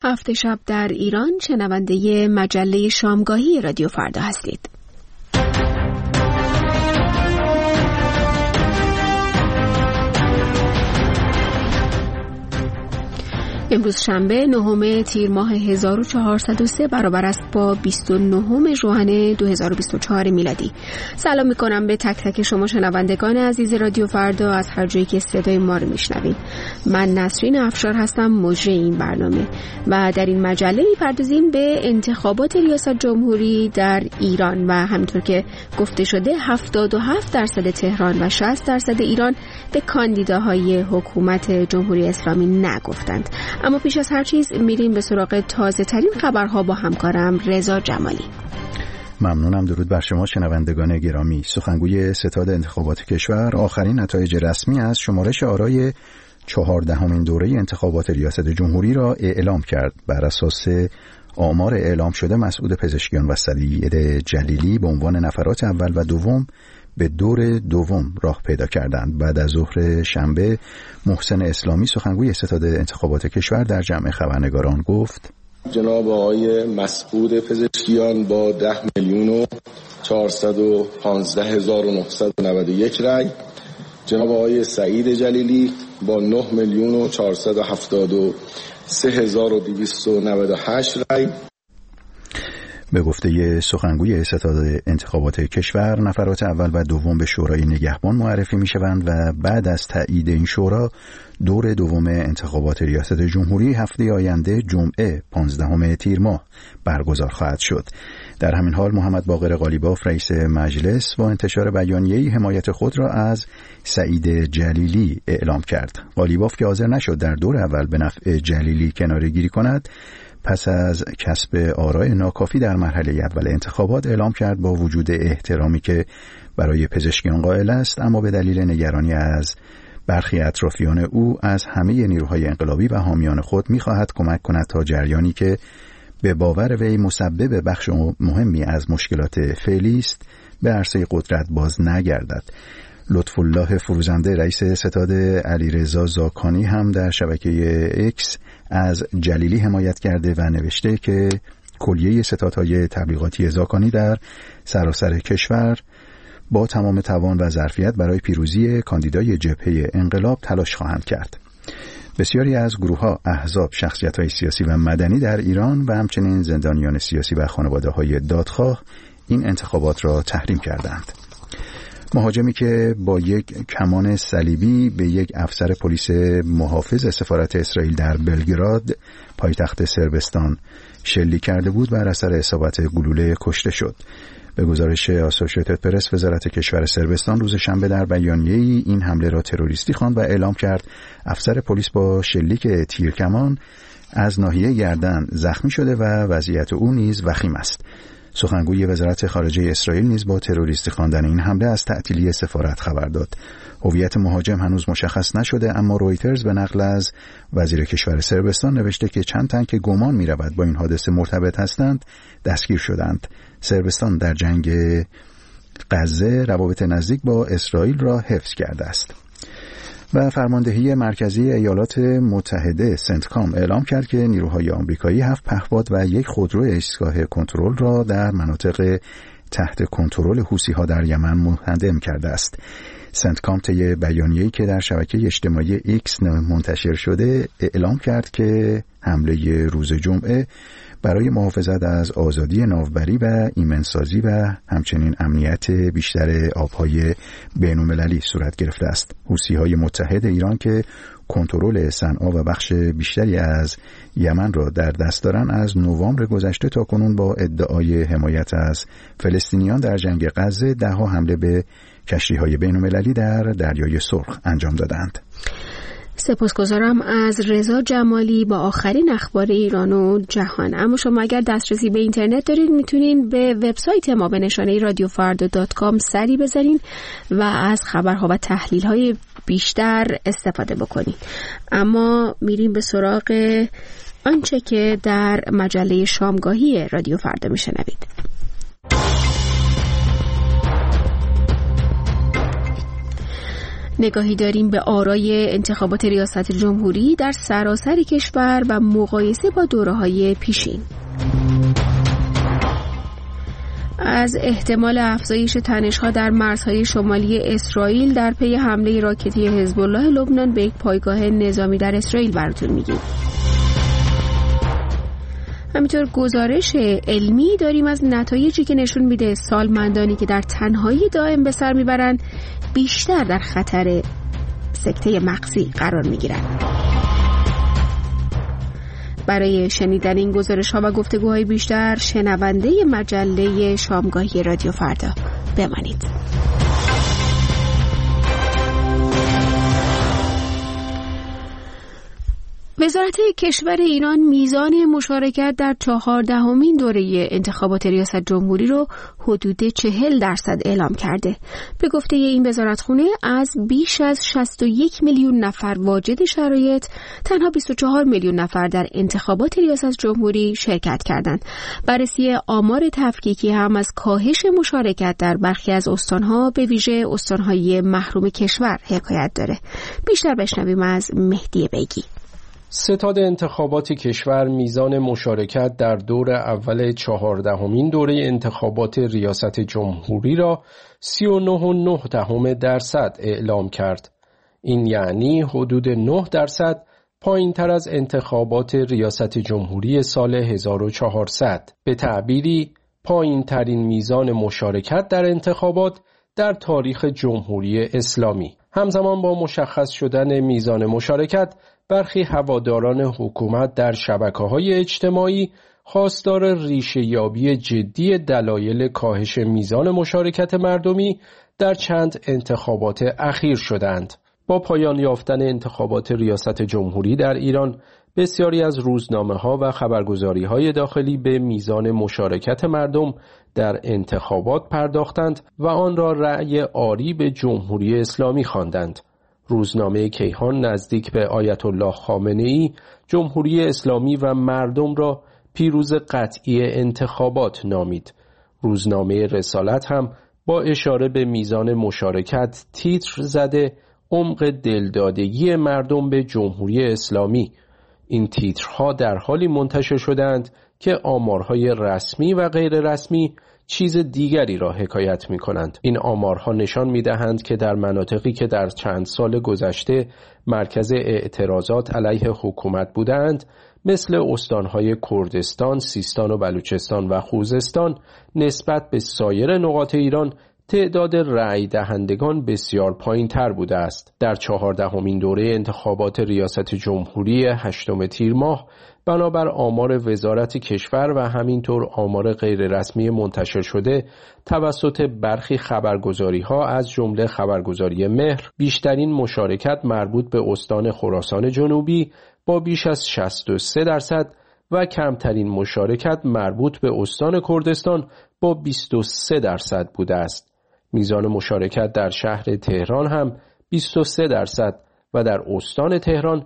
هفت شب در ایران، شنونده مجله شامگاهی رادیو فردا هستید. امروز شنبه 9 تیر ماه 1403 برابر است با 29 ژوئن 2024 میلادی. سلام میکنم به تک تک شما شنوندگان عزیز رادیو فردا از هر جایی که صدای ما رو میشنوید. من نسرین افشار هستم، مجری این برنامه، و در این مجله میپردازیم به انتخابات ریاست جمهوری در ایران و همینطور که گفته شده 77% تهران و 60% ایران به کاندیداهای حکومت جمهوری اسلامی نگفتند. اما پیش از هر چیز میریم به سراغ تازه ترین خبرها با همکارم رضا جمالی. ممنونم. درود بر شما شنوندگان گرامی. سخنگوی ستاد انتخابات کشور آخرین نتایج رسمی از شمارش آرای 14مین دوره انتخابات ریاست جمهوری را اعلام کرد. بر اساس آمار اعلام شده مسعود پزشکیان و سعید جلیلی به عنوان نفرات اول و دوم به دور دوم راه پیدا کردند. بعد از ظهر شنبه محسن اسلامی سخنگوی ستاد انتخابات کشور در جمع خبرنگاران گفت: جناب آقای مسعود پزشکیان با 10,415,991 رای، جناب آقای سعید جلیلی با 9,473,298 رای. به گفته سخنگوی ستاد انتخابات کشور، نفرات اول و دوم به شورای نگهبان معرفی می شوند و بعد از تایید این شورا دور دوم انتخابات ریاست جمهوری هفته آینده جمعه 15 تیر ماه برگزار خواهد شد. در همین حال محمد باقر قالیباف رئیس مجلس با انتشار بیانیه‌ای حمایت خود را از سعید جلیلی اعلام کرد. قالیباف که حاضر نشد در دور اول به نفع جلیلی کناره‌گیری کند، پس از کسب آرای ناکافی در مرحله اول انتخابات اعلام کرد با وجود احترامی که برای پزشکیان قائل است، اما به دلیل نگرانی از برخی اطرافیان او از همه نیروهای انقلابی و حامیان خود می‌خواهد کمک کند تا جریانی که به باور وی مسبب بخش مهمی از مشکلات فعلی است به عرصه قدرت باز نگردد. لطفالله فروزنده رئیس ستاد علیرضا زاکانی هم در شبکه اکس از جلیلی حمایت کرده و نوشته که کلیه ستادهای تبلیغاتی زاکانی در سراسر کشور با تمام توان و ظرفیت برای پیروزی کاندیدای جبهه انقلاب تلاش خواهند کرد. بسیاری از گروه‌ها، احزاب، شخصیت‌های سیاسی و مدنی در ایران و همچنین زندانیان سیاسی و خانواده‌های دادخواه این انتخابات را تحریم کردند. مهاجمی که با یک کمان صلیبی به یک افسر پلیس محافظ سفارت اسرائیل در بلگراد پایتخت صربستان شلیک کرده بود بر اثر اصابت گلوله کشته شد. به گزارش آسوشییتد پرس، وزارت کشور صربستان روز شنبه در بیانیه‌ای این حمله را تروریستی خواند و اعلام کرد افسر پلیس با شلیک تیرکمان از ناحیه گردن زخمی شده و وضعیت او نیز وخیم است. سخنگوی وزارت خارجه اسرائیل نیز با تروریستی خواندن این حمله از تعطیلی سفارت خبر داد. هویت مهاجم هنوز مشخص نشده، اما رویترز به نقل از وزیر کشور صربستان نوشته که چند تن که گمان می‌رود با این حادثه مرتبط هستند دستگیر شدند. صربستان در جنگ غزه روابط نزدیک با اسرائیل را حفظ کرده است. و فرماندهی مرکزی ایالات متحده سنتکام اعلام کرد که نیروهای آمریکایی 7 پهپاد و یک خودرو ایستگاه کنترل را در مناطق تحت کنترل حوثی‌ها در یمن منهدم کرده است. سنتکام طی بیانیه‌ای که در شبکه اجتماعی ایکس منتشر شده اعلام کرد که حمله روز جمعه برای محافظت از آزادی ناوبری و ایمنسازی و همچنین امنیت بیشتر آبهای بین‌المللی صورت گرفته است. حوثی‌های متحد ایران که کنترل صنعا و بخش بیشتری از یمن را در دست دارند از نوامبر گذشته تا کنون با ادعای حمایت از فلسطینیان در جنگ غزه ده‌ها حمله به کشتی‌های بین‌المللی در دریای سرخ انجام دادند. سپاسگزارم از رضا جمالی با آخرین اخبار ایران و جهان. اما شما اگر دسترسی به اینترنت دارید میتونین به وبسایت ما به نشانه radiofarda.com سری بزنین و از خبرها و تحلیل‌های بیشتر استفاده بکنید. اما میریم به سراغ آنچه که در مجله شامگاهی رادیو فردا میشنوید. نگاهی داریم به آرای انتخابات ریاست جمهوری در سراسر کشور و مقایسه با دوره‌های پیشین. از احتمال افزایش تنش‌ها در مرزهای شمالی اسرائیل در پی حمله راکتی حزب الله لبنان به یک پایگاه نظامی در اسرائیل براتون میگیم. همینطور گزارش علمی داریم از نتایجی که نشون میده سالمندانی که در تنهایی دائم به سر میبرن بیشتر در خطر سکته مغزی قرار میگیرن. برای شنیدن این گزارش‌ها و گفتگوهای بیشتر شنونده مجله شامگاهی رادیو فردا بمانید. وزارت کشور ایران میزان مشارکت در 14مین دوره انتخابات ریاست جمهوری رو حدود 40% اعلام کرده. به گفته این وزارتخونه از بیش از 61 میلیون نفر واجد شرایط، تنها 24 میلیون نفر در انتخابات ریاست جمهوری شرکت کردند. بررسی آمار تفکیکی هم از کاهش مشارکت در برخی از استانها، به ویژه استانهای محروم کشور، حکایت داره. بیشتر بشنویم از مهدی بیگی. ستاد انتخابات کشور میزان مشارکت در دور اول 14مین دوره انتخابات ریاست جمهوری را 39.9% اعلام کرد. این یعنی حدود 9% پایین تر از انتخابات ریاست جمهوری سال 1400. به تعبیری پایین ترین میزان مشارکت در انتخابات در تاریخ جمهوری اسلامی. همزمان با مشخص شدن میزان مشارکت، برخی هواداران حکومت در شبکه‌های اجتماعی خواستار ریشه‌یابی جدی دلایل کاهش میزان مشارکت مردمی در چند انتخابات اخیر شدند. با پایان یافتن انتخابات ریاست جمهوری در ایران، بسیاری از روزنامه‌ها و خبرگزاری‌های داخلی به میزان مشارکت مردم در انتخابات پرداختند و آن را رأی آری به جمهوری اسلامی خواندند. روزنامه کیهان نزدیک به آیت الله خامنه‌ای جمهوری اسلامی و مردم را پیروز قطعی انتخابات نامید. روزنامه رسالت هم با اشاره به میزان مشارکت تیتر زده عمق دلدادگی مردم به جمهوری اسلامی. این تیترها در حالی منتشر شدند که آمارهای رسمی و غیر رسمی چیز دیگری را حکایت می کنند. این آمارها نشان می دهند که در مناطقی که در چند سال گذشته مرکز اعتراضات علیه حکومت بودند، مثل استانهای کردستان، سیستان و بلوچستان و خوزستان، نسبت به سایر نقاط ایران تعداد رأی دهندگان بسیار پایین تر بوده است. در 14مین دوره انتخابات ریاست جمهوری 8 تیر ماه، بنابر آمار وزارت کشور و همینطور آمار غیررسمی منتشر شده توسط برخی خبرگزاری‌ها از جمله خبرگزاری مهر، بیشترین مشارکت مربوط به استان خراسان جنوبی با بیش از 63% و کمترین مشارکت مربوط به استان کردستان با 23% بوده است. میزان مشارکت در شهر تهران هم 23% و در استان تهران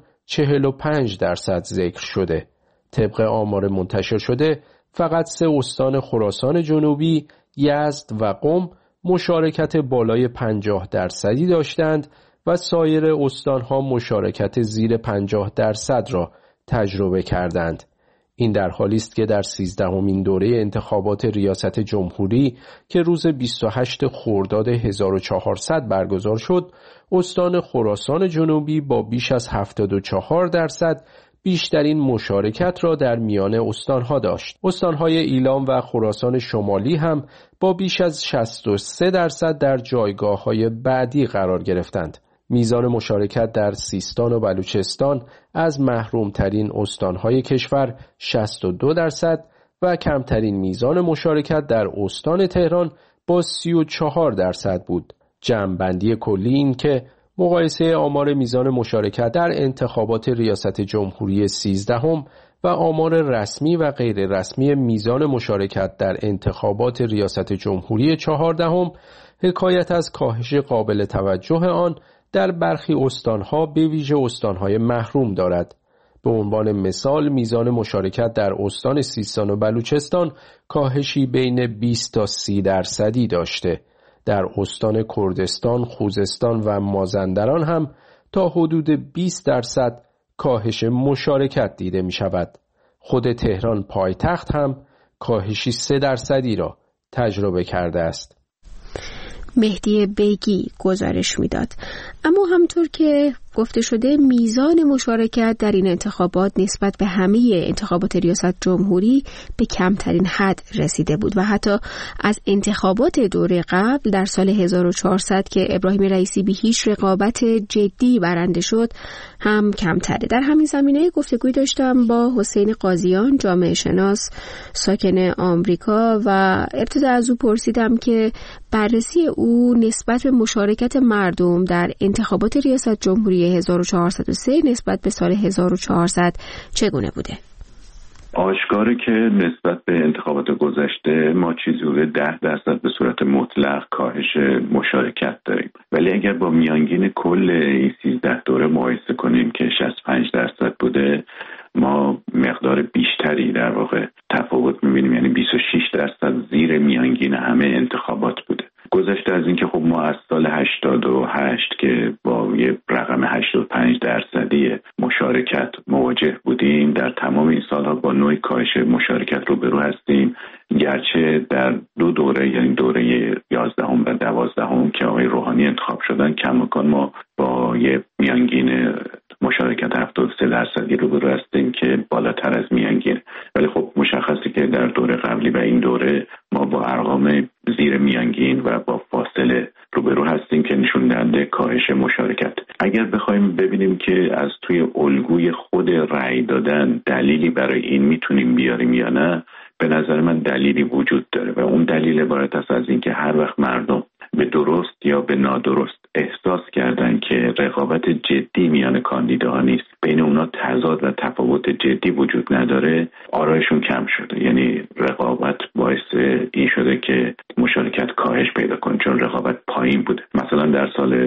45% ذکر شده. طبق آمار منتشر شده فقط 3 استان خراسان جنوبی، یزد و قم مشارکت بالای 50% داشتند و سایر استانها مشارکت زیر 50% را تجربه کردند. این در حالی است که در 13مین دوره انتخابات ریاست جمهوری که روز 28 خرداد 1400 برگزار شد، استان خراسان جنوبی با بیش از 74% بیشترین مشارکت را در میان استانها داشت. استانهای ایلام و خراسان شمالی هم با بیش از 63% در جایگاه‌های بعدی قرار گرفتند. میزان مشارکت در سیستان و بلوچستان از محرومترین استانهای کشور 62% و کمترین میزان مشارکت در استان تهران با 34% بود. جمع‌بندی کلی این که مقایسه آمار میزان مشارکت در انتخابات ریاست جمهوری 13 و آمار رسمی و غیر رسمی میزان مشارکت در انتخابات ریاست جمهوری 14 حکایت از کاهش قابل توجه آن در برخی استانها به ویژه استانهای محروم دارد. به عنوان مثال میزان مشارکت در استان سیستان و بلوچستان کاهشی بین 20 تا 30% داشته. در استان کردستان، خوزستان و مازندران هم تا حدود 20% کاهش مشارکت دیده می شود. خود تهران پایتخت هم کاهشی 3% را تجربه کرده است. مهدی بیگی گزارش میداد. اما همطور که گفته شده میزان مشارکت در این انتخابات نسبت به همه انتخابات ریاست جمهوری به کمترین حد رسیده بود و حتی از انتخابات دوره قبل در سال 1400 که ابراهیم رئیسی به هیچ رقابت جدی برنده شد هم کمتره. در همین زمینه گفتگوی داشتم با حسین قاضیان، جامعه شناس ساکن آمریکا، و ابتدا از او پرسیدم که بررسی او نسبت به مشارکت مردم در انتخابات ریاست جمهوری 1403 نسبت به سال 1400 چگونه بوده؟ آشکاره که نسبت به انتخابات گذشته ما چیزی حدود 10% به صورت مطلق کاهش مشارکت داریم، ولی اگر با میانگین کل این 13 دوره مقایسه کنیم که 65% بوده، ما مقدار بیشتری در واقع تفاوت می‌بینیم، یعنی 26% زیر میانگین همه انتخابات بوده. گذشته از این که خب ما از سال 88 که با یه رقم 85% مشارکت مواجه بودیم، در تمام این سالها با نوع کاهش مشارکت روبرو هستیم، گرچه در دو دوره، یعنی دوره 11 و 12 که آقای روحانی انتخاب شدن، کماکان ما با یه میانگین مشارکت 73% روبرو هستیم که بالاتر از میانگین. ولی خب مشخصه که در دوره قبلی و این دوره ما با ارقام زیر میانگین و با فاصله روبرو هستیم که نشون دهنده کاهش مشارکت. اگر بخوایم ببینیم که از توی الگوی خود رأی دادن دلیلی برای این میتونیم بیاریم یا نه، به نظر من دلیلی وجود داره و اون دلیل عبارت است از این که هر وقت مردم به درست یا به نادرست احساس کردن که رقابت جدی میان کاندیداها نیست، بین اونا تضاد و تفاوت جدی وجود نداره، آرایشون کم شده. یعنی رقابت باعث این شده که مشارکت کاهش پیدا کنه، چون رقابت پایین بوده. مثلا در سال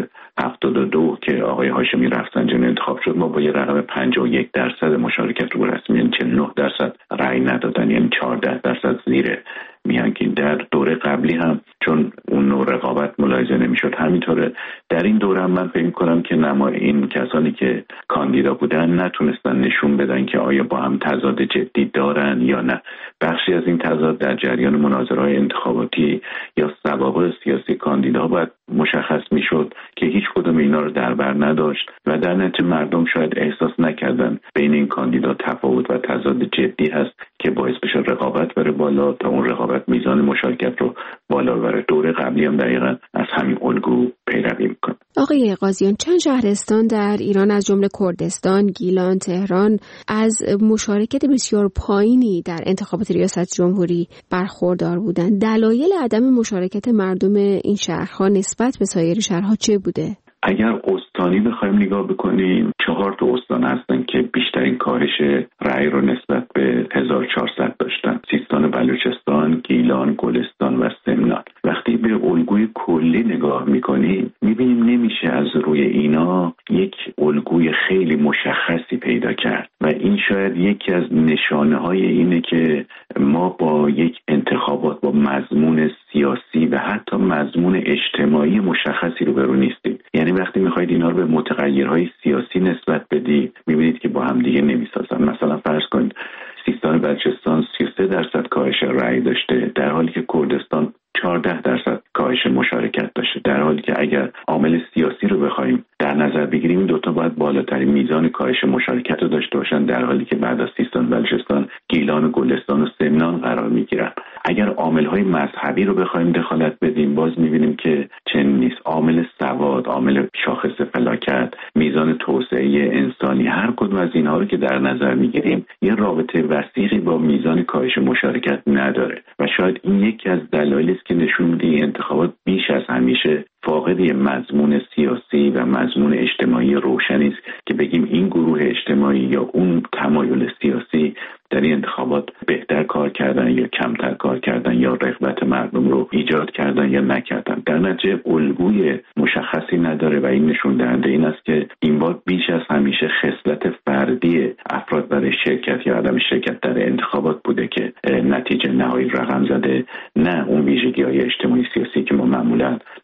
72 که آقای هاشمی رفسنجانی انتخاب شد، ما با یه رقم 51% مشارکت رو رسمی، یعنی 49% رأی ندادن، یعنی 14% زیر میانگین. در دوره قبلی هم چون اون نوع رقابت ملاحظه نمیشد همینطوره. در این دوره هم من فکر می‌کنم که نما این کسانی که کاندیدا بودن نتونستن نشون بدن که آیا با هم تضاد جدی دارن یا نه. بخشی از این تضاد در جریان مناظره‌های انتخاباتی یا سوابق سیاسی کاندیداها باید مشخص میشد که هیچ کدوم اینا رو در بر نداشت و در نتیجه مردم شاید احساس نکردن بین این کاندیدا تفاوت و تضاد جدی هست که باعث بشه رقابت بره بالا، تا اون رقابت میزان مشارکت رو بالا ببره. دوره قبلی هم دقیقاً از همین الگو پیروی میکنه. آقای قاضیان، چند شهرستان در ایران از جمله کردستان، گیلان، تهران از مشارکت بسیار پایینی در انتخابات ریاست جمهوری برخوردار بودند. دلایل عدم مشارکت مردم این شهرها نسبت به سایر شهرها چه بوده؟ اگر استانی بخوایم نگاه بکنیم، 4 استان هستن که بیشترین کاهش رأی رو نسبت به 1400 داشتن: سیستان، بلوچستان، گیلان، گلستان و سمنان. وقتی به الگوی کلی نگاه میکنیم میبینیم نمیشه از روی اینا یک الگوی خیلی مشخصی پیدا کرد و این شاید یکی از نشانه های اینه که ما با یک انتخابات با مضمون سیاسی و حتی مضمون اجتماعی مشخصی روبرو نیستیم. یعنی وقتی میخواید اینا رو به متغیرهای سیاسی نسبت بدید میبینید که با هم دیگه نمیسازن. مثلا فرض کنید سیستان بلوچستان 33% کاهش رأی داشته، در حالی که کردستان 14% کاهش مشارکت داشته، در حالی که اگر عامل سیاسی رو بخوایم در نظر بگیریم این دوتا باید بالاترین میزان کاهش مشارکت رو داشته باشن، در حالی که بعد از سیستان بلوچستان گیلان و گلستان و سمنان قرار میگیرن. اگر عامل‌های مذهبی رو بخوایم دخالت بدیم باز می‌بینیم که چنین نیست. عامل سواد، عامل شاخص فلاکت، میزان توسعه انسانی، هر کدوم از اینها رو که در نظر می‌گیریم یه رابطه وثیقی با میزان کاهش مشارکت نداره و شاید این یکی از دلایلی است که نشون میده این انتخابات بیش از همیشه فاقد مضمون سیاسی و مضمون اجتماعی روشنی است که بگیم این گروه اجتماعی یا اون تمایل سیاسی در این انتخابات بهتر کار کردن یا کمتر کار کردن یا رغبت مردم رو ایجاد کردن یا نکردن. در نتیجه الگوی مشخصی نداره و این نشون دهنده این است که این بار بیش از همیشه خصلت فردی افراد برای شرکت یا عدم شرکت در انتخابات بوده که نتیجه نهایی رقم زده، نه اون ویژگی‌های اجتماعی سیاسی که ما معمولا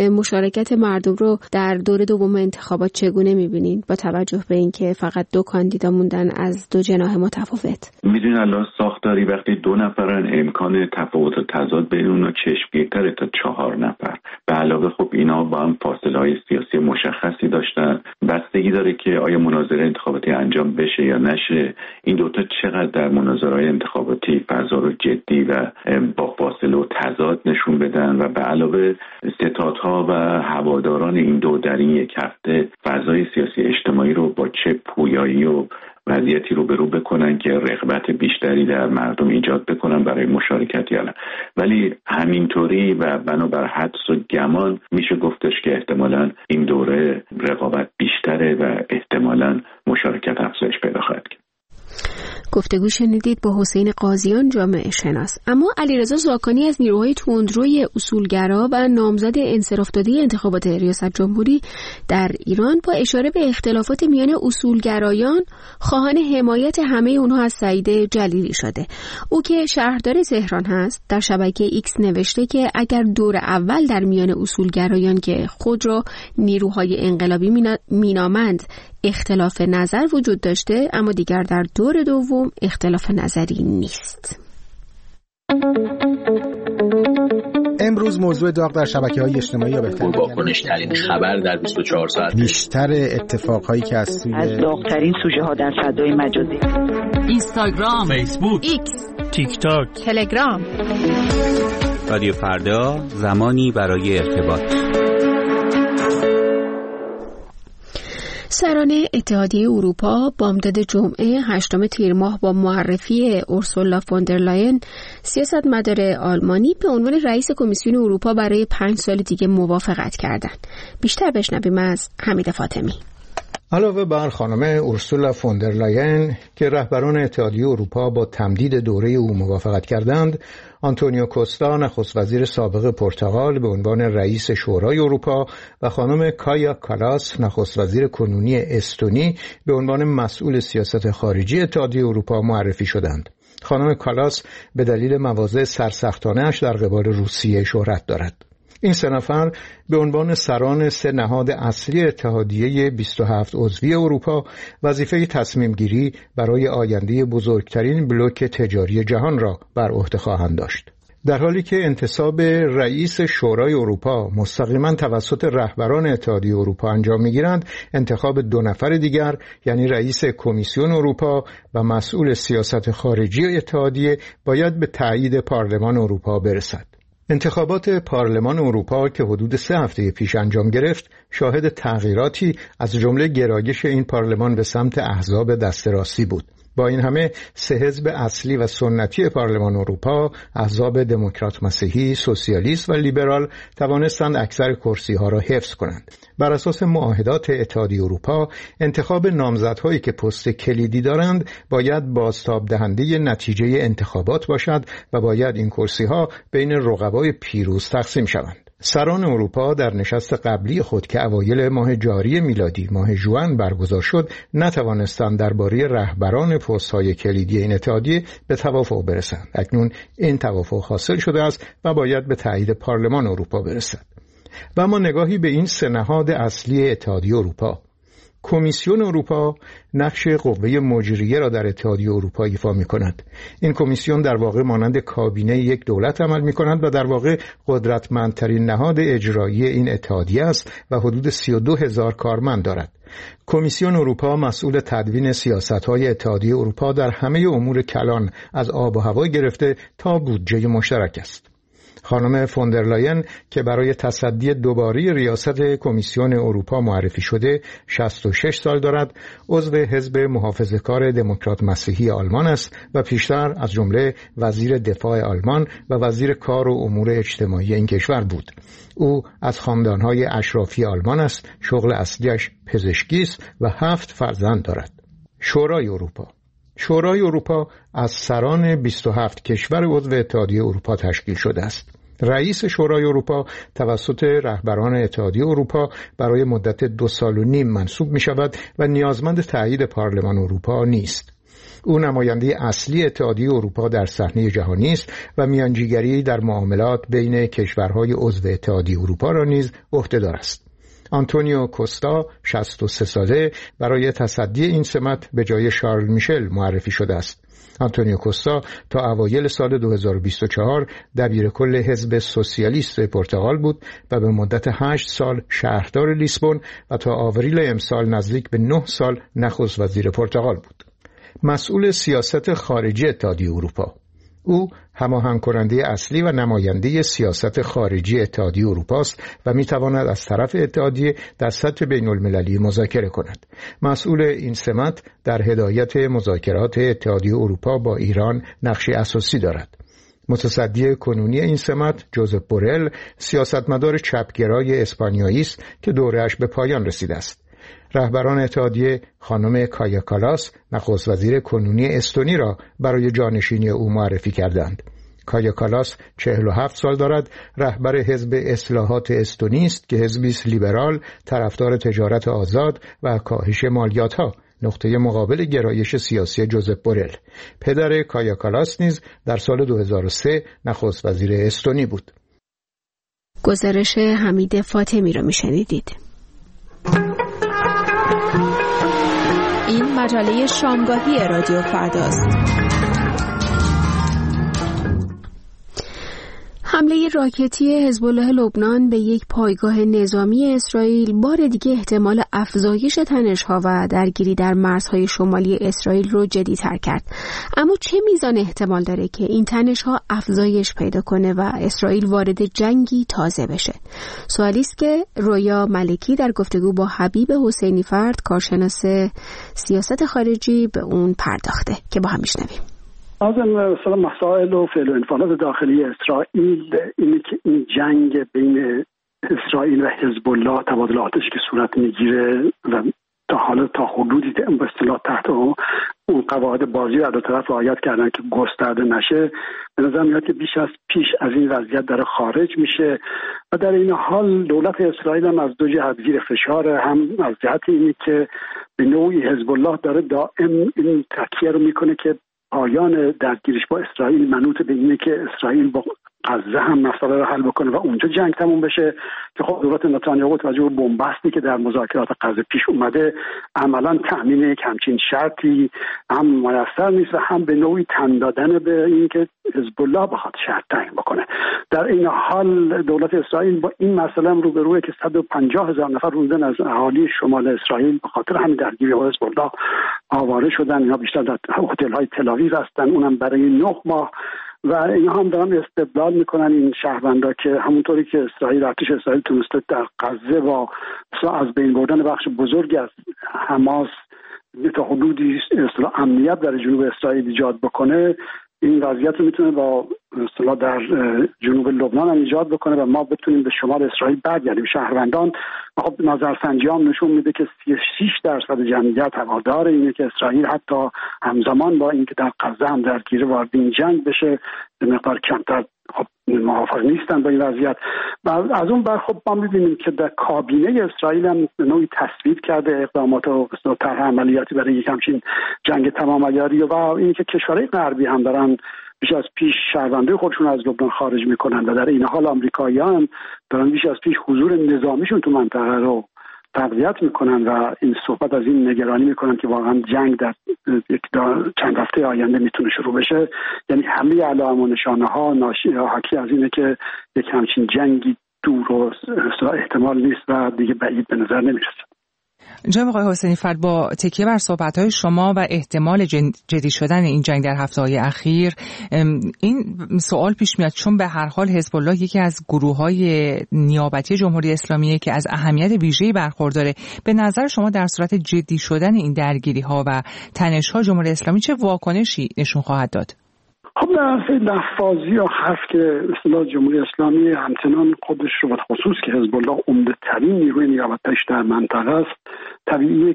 مشارکت مردم رو در دور دوم انتخابات چگونه می‌بینید با توجه به اینکه فقط 2 کاندیدا موندن از 2 جناح متفاوت؟ می‌دونید الان ساختاری وقتی 2 نفرن امکان تفاوت و تضاد بین اونها چشمگیرتره تا 4 نفر. به علاوه خب اینا با هم فاصله‌های سیاسی مشخصی داشتن. بستگی داره که آیا مناظره انتخاباتی انجام بشه یا نشه. این دوتا چقدر در مناظره‌های انتخاباتی فضا رو جدی و با فاصله و تضاد نشون بدن و به علاوه ستادها و هواداران این دو در این یک هفته فضای سیاسی اجتماعی رو با چه پویایی و وضعیتی رو برو بکنن که رغبت بیشتری در مردم ایجاد بکنن برای مشارکت یا نه. ولی همینطوری و بنابر حدس و گمان میشه گفتش که احتمالاً این دوره رقابت بیشتره و احتمالاً مشارکت افزایش پیدا خواهد کرد. گفتگو شنیدید با حسین قاضیان جامعه شناس. اما علیرضا زاکانی از نیروهای تندروی اصولگرا و نامزد انصراف‌داده انتخابات ریاست جمهوری در ایران با اشاره به اختلافات میان اصولگرایان خواهان حمایت همه اونها از سعید جلیلی شده. او که شهردار تهران هست در شبکه ایکس نوشته که اگر دور اول در میان اصولگرایان که خود را نیروهای انقلابی مینامند اختلاف نظر وجود داشته، اما دیگر در دور دوم اختلاف نظری نیست. امروز موضوع داغ در شبکه‌های اجتماعی یا بهتر واکنش‌ترین خبر در 24 ساعت، بیشتر اتفاقهایی که از داغ‌ترین سوژه‌ها در فضای مجازی، اینستاگرام، فیسبوک، ایکس، تیک تاک، تلگرام. رادیو فردا، زمانی برای ارتباط. سران اتحادیه اروپا بامداد جمعه 8 تیر ماه با معرفی اورسولا فوندرلاین سیاستمدار آلمانی به عنوان رئیس کمیسیون اروپا برای 5 سال دیگه موافقت کردند. بیشتر بشنویم از حمید فاطمی. علاوه بر خانم اورسولا فوندرلاین که رهبران اتحادیه اروپا با تمدید دوره او موافقت کردند، آنتونیو کوستا نخست وزیر سابق پرتغال به عنوان رئیس شورای اروپا و خانم کایا کالاس نخست وزیر کنونی استونی به عنوان مسئول سیاست خارجی اتحادیه اروپا معرفی شدند. خانم کالاس به دلیل مواضع سرسختانه‌اش در قبال روسیه شهرت دارد. این 3 نفر به عنوان سران 3 نهاد اصلی اتحادیه 27 عضوی اروپا وظیفه تصمیم گیری برای آینده بزرگترین بلوک تجاری جهان را بر عهده خواهند داشت. در حالی که انتصاب رئیس شورای اروپا مستقیما توسط رهبران اتحادیه اروپا انجام می‌گیرند، انتخاب 2 نفر دیگر یعنی رئیس کمیسیون اروپا و مسئول سیاست خارجی اتحادیه باید به تایید پارلمان اروپا برسد. انتخابات پارلمان اروپا که حدود 3 هفته پیش انجام گرفت، شاهد تغییراتی از جمله گرایش این پارلمان به سمت احزاب دست راستی بود. با این همه 3 حزب اصلی و سنتی پارلمان اروپا، احزاب دموکرات مسیحی، سوسیالیست و لیبرال، توانستند اکثر کرسی‌ها را حفظ کنند. بر اساس معاهدات اتحادیه اروپا، انتخاب نامزدهایی که پست کلیدی دارند باید بازتاب دهنده نتیجه انتخابات باشد و باید این کرسی‌ها بین رقبای پیروز تقسیم شوند. سران اروپا در نشست قبلی خود که اوایل ماه جاری میلادی ماه ژوئن برگزار شد، نتوانستند درباره رهبران پست‌های کلیدی این اتحادیه به توافق برسند. اکنون این توافق حاصل شده است و باید به تایید پارلمان اروپا برسد. و اما نگاهی به این 3 نهاد اصلی اتحادیه اروپا. کمیسیون اروپا نقش قوه مجریه را در اتحادیه اروپا ایفا می‌کند. این کمیسیون در واقع مانند کابینه یک دولت عمل می‌کند و در واقع قدرتمندترین نهاد اجرایی این اتحادیه است و حدود 32,000 کارمند دارد. کمیسیون اروپا مسئول تدوین سیاست‌های اتحادیه اروپا در همه امور کلان از آب و هوا گرفته تا بودجه مشترک است. خانم فوندرلاین که برای تصدی دوباره ریاست کمیسیون اروپا معرفی شده 66 سال دارد، عضو حزب محافظه‌کار دموکرات مسیحی آلمان است و پیشتر از جمله وزیر دفاع آلمان و وزیر کار و امور اجتماعی این کشور بود. او از خاندان‌های اشرافی آلمان است، شغل اصلیش پزشکی است و 7 فرزند دارد. شورای اروپا از سران 27 کشور عضو اتحادیه اروپا تشکیل شده است. رئیس شورای اروپا توسط رهبران اتحادیه اروپا برای مدت 2.5 سال منصوب می شود و نیازمند تایید پارلمان اروپا نیست. او نماینده اصلی اتحادیه اروپا در صحنه جهانی است و میانجیگری در معاملات بین کشورهای عضو اتحادیه اروپا را نیز عهده‌دار است. آنتونیو کوستا 63 ساله برای تصدی این سمت به جای شارل میشل معرفی شده است. آنتونیو کوستا تا اوایل سال 2024 دبیرکل حزب سوسیالیست پرتغال بود و به مدت 8 سال شهردار لیسبون و تا آوریل امسال نزدیک به 9 سال نخست وزیر پرتغال بود. مسئول سیاست خارجی اتحادیه اروپا. او هماهنگ کننده اصلی و نماینده سیاست خارجی اتحادیه اروپا است و میتواند از طرف اتحادیه در سطح بین المللی مذاکره کند. مسئول این سمت در هدایت مذاکرات اتحادیه اروپا با ایران نقشی اساسی دارد. متصدی کنونی این سمت جوزپ بورل سیاستمدار چپگرای اسپانیایی است که دوره‌اش به پایان رسیده است. رهبران اتحادیه خانم کایا کالاس نخست وزیر کنونی استونی را برای جانشینی او معرفی کردند. کایا کالاس 47 سال دارد، رهبر حزب اصلاحات استونی است که حزبی لیبرال طرفدار تجارت آزاد و کاهش مالیات‌ها، نقطه مقابل گرایش سیاسی جوزپ بورل. پدر کایا کالاس نیز در سال 2003 نخست وزیر استونی بود. گزارش حمید فاطمی را میشنیدید. این مجله شامگاهی رادیو فرداست. حمله راکتی حزب الله لبنان به یک پایگاه نظامی اسرائیل بار دیگه احتمال افزایش تنش‌ها و درگیری در مرزهای شمالی اسرائیل رو جدی‌تر کرد. اما چه میزان احتمال داره که این تنش‌ها افزایش پیدا کنه و اسرائیل وارد جنگی تازه بشه؟ سوالی است که رویا ملکی در گفتگو با حبیب حسینی فرد کارشناس سیاست خارجی به اون پرداخته که با هم میشنویم. از مثلا مسائل و فعل و انفعالات داخلی اسرائیل اینه که این جنگ بین اسرائیل و حزب الله تبادل آتش که صورت میگیره و تا حدودی به اصطلاح تحت اون قواعد بازی رو دو طرف رعایت کردن که گسترده نشه، به نظر میاد که بیش از پیش از این وضعیت داره خارج میشه و در این حال دولت اسرائیل هم از دو جهت زیر فشار، هم از جهت اینه که به نوعی حزب الله داره دائم این تکیه رو میکنه که پایان درگیریش با اسرائیل منوط به اینه که اسرائیل با غزه هم مسئله رو حل بکنه و اونجا جنگ تموم بشه که خب دولت نتانیاهو توجه به بنبستی که در مذاکرات غزه پیش اومده عملاً تأمین یک همچین شرطی هم میسر نیست و هم به نوعی تن دادن به این که حزب الله بخواد شرط تعیین بکنه. در این حال دولت اسرائیل با این مسئله هم روبروه که 150,000 نفر روزن از اهالی شمال اسرائیل به خاطر همین درگیری با حزب الله آواره شدن. اینا بیشتر در هتل‌های تل‌آویو هستن، اونم برای 9 ماه و اینا هم دارن استدلال میکنن این شهروندا که همونطوری که اسرائیل ارتش اسرائیل تونسته در غزه و از بین بردن بخش بزرگی از حماس تا حدودی امنیت در جنوب اسرائیل ایجاد بکنه، این وضعیت رو میتونه با اصطلاح در جنوب لبنان هم ایجاد بکنه و ما بتونیم به شمال اسرائیل برگردیم. شهروندان خب نظرسنجی هم نشون میده که 36% جمعیت هوادار اینه که اسرائیل حتی همزمان با اینکه در غزه هم درگیر وارد این جنگ بشه به مقدار کمتر خب موافق نیستن با این وضعیت. و از اون بر خب ما می‌بینیم که در کابینه اسرائیل هم به نوعی تصویب کرده اقدامات و طرح عملیاتی برای یک همچین جنگ تمام عیاری و اینکه کشورهای غربی هم دارن بیش از پیش شهروندای خودشون از لبنان خارج میکنن و در این حال آمریکایی‌ها دارن بیش از پیش حضور نظامیشون تو منطقه رو تقویت میکنن و این صحبت از این نگرانی میکنن که واقعا جنگ در چند هفته آینده میتونه شروع بشه. یعنی همه علائم و نشانه ها حاکی از اینه که یک همچین جنگی دور و احتمال نیست و دیگه بعید به نظر نمیرسه. جناب آقای حسینی فرد، با تکیه بر صحبت‌های شما و احتمال جدی شدن این جنگ در هفته‌های اخیر، این سوال پیش میاد چون به هر حال حزب الله یکی از گروه‌های نیابتی جمهوری اسلامی که از اهمیت ویژه‌ای برخورداره. به نظر شما در صورت جدی شدن این درگیری‌ها و تنش‌ها جمهوری اسلامی چه واکنشی نشون خواهد داد؟ خب در لفاظی و حرف که اصطلاح جمهوری اسلامی همچنان خودش رو به خصوص که حزب الله عمده ترین نیروی نیابتیش در منطقه است، طبیعیه که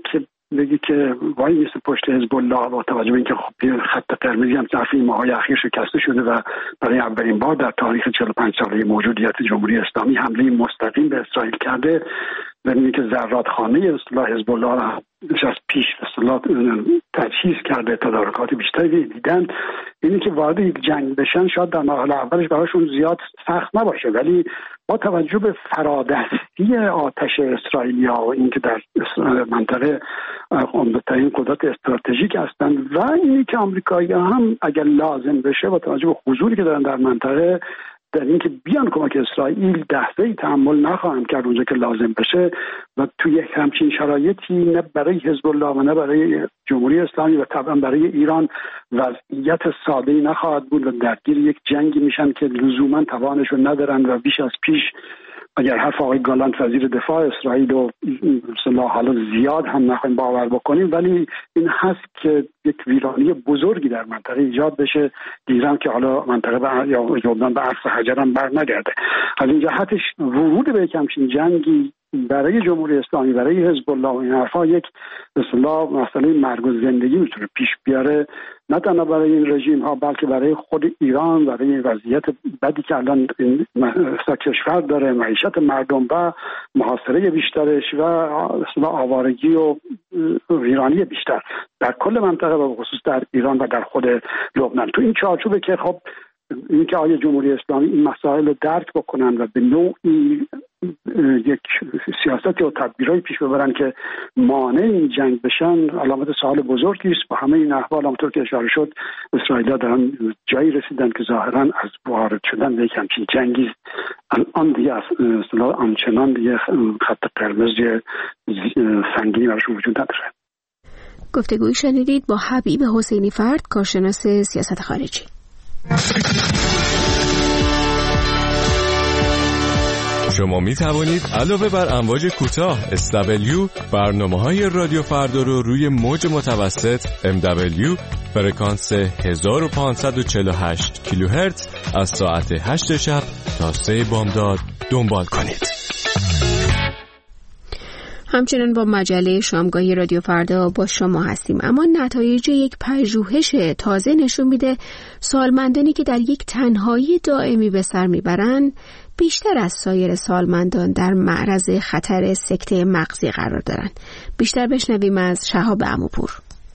بگی که وای نیست پشت حزب الله با توجه به اینکه خب خط قرمزی هم ظرف این ماه‌های اخیر شکسته شده و برای اولین بار در تاریخ 45 ساله موجودیت جمهوری اسلامی حمله مستقیم به اسرائیل کرده، ببینید که زرادخانه اصطلاح حزب الله را از پیش اصطلاح تجهیز کرده، تدارکات بیشتری دیدن. اینی که وارد یک جنگ بشن شاید در مرحله اولش براشون زیاد سخت نباشه، ولی با توجه به فرادستی آتش اسرائیلیا و اینکه در منطقه عمده‌ترین قدرت استراتژیک هستند و اینی که آمریکایی‌ها هم اگر لازم بشه با توجه به حضوری که دارن در منطقه، در اینکه بیان کمک اسرائیل لحظه‌ای تحمل نخواهند کرد اونجا که لازم بشه و توی همچین شرایطی نه برای حزب الله و نه برای جمهوری اسلامی و طبعا برای ایران وضعیت ساده‌ای نخواهد بود و درگیر یک جنگی میشن که لزوما توانشو ندارن و بیش از پیش اگر حرف آقای گالانت وزیر دفاع اسرائیل و مثلا حالا زیاد هم نخواهیم باور بکنیم، ولی این هست که یک ویرانی بزرگی در منطقه ایجاد بشه، دیرم که حالا منطقه یا یردان به عرض حجر هم بر نگرده. از این جهتش ورود به یک همچین جنگی برای جمهوری اسلامی، برای حزب الله و این حرفا یک اصطلاح مسئله مرگ و زندگی میتونه پیش بیاره، نه تنها برای این رژیم ها بلکه برای خود ایران، برای این وضعیت بدی که الان این کشور داره، معیشت مردم و محاصره بیشترش و اصطلاح آوارگی و ویرانی بیشتر در کل منطقه و خصوص در ایران و در خود لبنان. تو این چارچوبه که خب این که آیا جمهوری اسلامی این مسائل رو درک بکنن و به نوعی یک سیاستی و تدبیرهای پیش ببرن که مانع این جنگ بشن، علامت سوال بزرگی است. با همه این احوال همونطور که اشاره شد اسرائیلی‌ها دارن جایی رسیدن که ظاهرا از وارد شدن به یک همچین جنگی الان دیگه اصطلاح آنچنان دیگه خط قرمز سنگینی براشون وجود نداره. گفتگویی شنیدید با حبیب حسینی فرد، کارشناس سیاست خارجی. شما می توانید علاوه بر امواج کوتاه SW برنامه‌های رادیو فردا رو روی موج متوسط MW فرکانس 1548 کیلوهرتز از ساعت 8 شب تا 3 بامداد دنبال کنید. همچنان با مجله شامگاهی رادیو فردا با شما هستیم، اما نتایج یک پژوهش تازه نشون میده سالمندانی که در یک تنهایی دائمی به سر میبرن بیشتر از سایر سالمندان در معرض خطر سکته مغزی قرار دارن. بیشتر بشنویم از شهاب عموپور.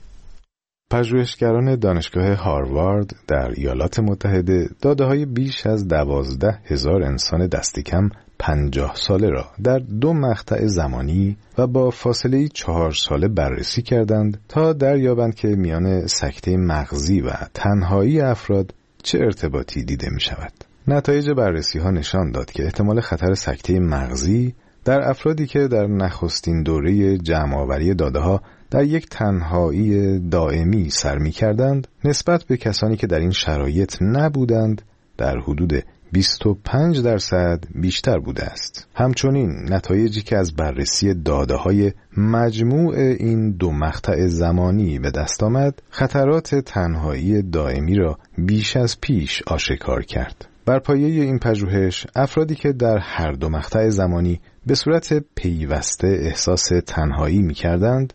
پژوهشگران دانشگاه هاروارد در ایالات متحده داده‌های بیش از 12,000 انسان دست کم 50 ساله را در 2 مقطع زمانی و با فاصله 4 ساله بررسی کردند تا دریابند که میان سکته مغزی و تنهایی افراد چه ارتباطی دیده می شود. نتایج بررسی ها نشان داد که احتمال خطر سکته مغزی در افرادی که در نخستین دوره جمع‌آوری داده‌ها در یک تنهایی دائمی سر می‌کردند نسبت به کسانی که در این شرایط نبودند در حدود 25% بیشتر بوده است. همچنین نتایجی که از بررسی داده‌های مجموع این 2 مقطع زمانی به دست آمد خطرات تنهایی دائمی را بیش از پیش آشکار کرد. بر پایه این پژوهش افرادی که در هر 2 مقطع زمانی به صورت پیوسته احساس تنهایی می‌کردند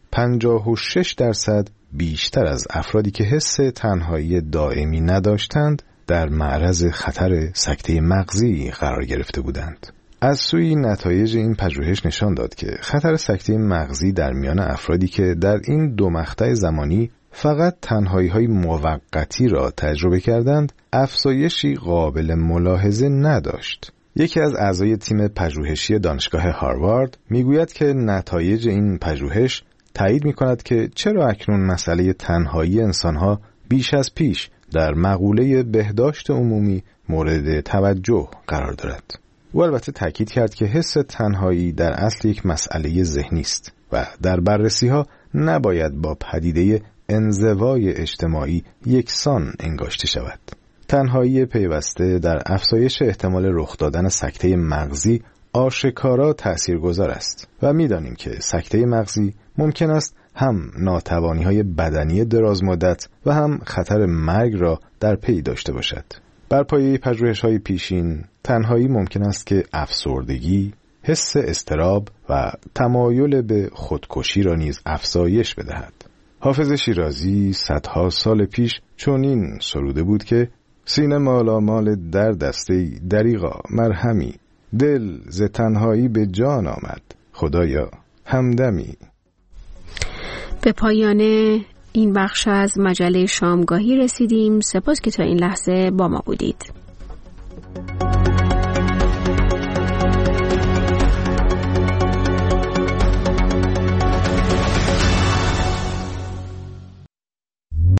56% بیشتر از افرادی که حس تنهایی دائمی نداشتند در معرض خطر سکته مغزی قرار گرفته بودند. از سوی نتایج این پژوهش نشان داد که خطر سکته مغزی در میان افرادی که در این 2 مقطع زمانی فقط تنهایی‌های موقتی را تجربه کردند افزایشی قابل ملاحظه نداشت. یکی از اعضای تیم پژوهشی دانشگاه هاروارد میگوید که نتایج این پژوهش تایید می‌کند که چرا اکنون مسئله تنهایی انسان‌ها بیش از پیش در مقوله بهداشت عمومی مورد توجه قرار دارد. او البته تاکید کرد که حس تنهایی در اصل یک مسئله ذهنی است و در بررسی‌ها نباید با پدیده انزوای اجتماعی یکسان انگاشته شود. تنهایی پیوسته در افزایش احتمال رخ دادن سکته مغزی آشکارا تأثیرگذار است و می‌دانیم که سکته مغزی ممکن است هم ناتوانی‌های بدنی درازمدت و هم خطر مرگ را در پی داشته باشد. بر پایه پژوهش‌های پیشین تنهایی ممکن است که افسردگی، حس اضطراب و تمایل به خودکشی را نیز افزایش بدهد. حافظ شیرازی صدها سال پیش چنین سروده بود که سینه مالامال در دسته دریغا مرهمی، دل ز تنهایی به جان آمد، خدایا همدمی. به پایان این بخش از مجله شامگاهی رسیدیم. سپاس که تا این لحظه با ما بودید.